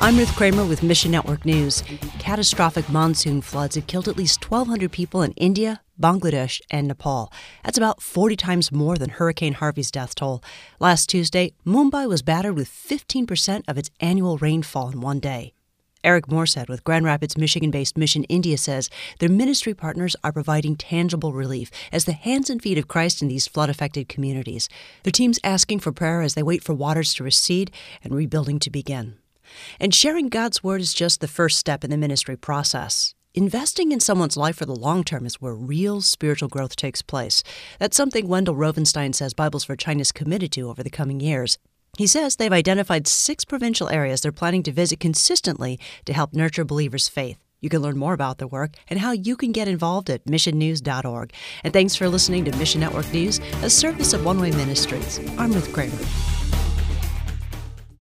I'm Ruth Kramer with Mission Network News. Catastrophic monsoon floods have killed at least 1,200 people in India, Bangladesh, and Nepal. That's about 40 times more than Hurricane Harvey's death toll. Last Tuesday, Mumbai was battered with 15% of its annual rainfall in one day. Eric Morset with Grand Rapids, Michigan-based Mission India says their ministry partners are providing tangible relief as the hands and feet of Christ in these flood-affected communities. Their team's asking for prayer as they wait for waters to recede and rebuilding to begin. And sharing God's Word is just the first step in the ministry process. Investing in someone's life for the long term is where real spiritual growth takes place. That's something Wendell Rovenstein says Bibles for China is committed to over the coming years. He says they've identified 6 provincial areas they're planning to visit consistently to help nurture believers' faith. You can learn more about their work and how you can get involved at missionnews.org. And thanks for listening to Mission Network News, a service of One Way Ministries. I'm Ruth Kramer.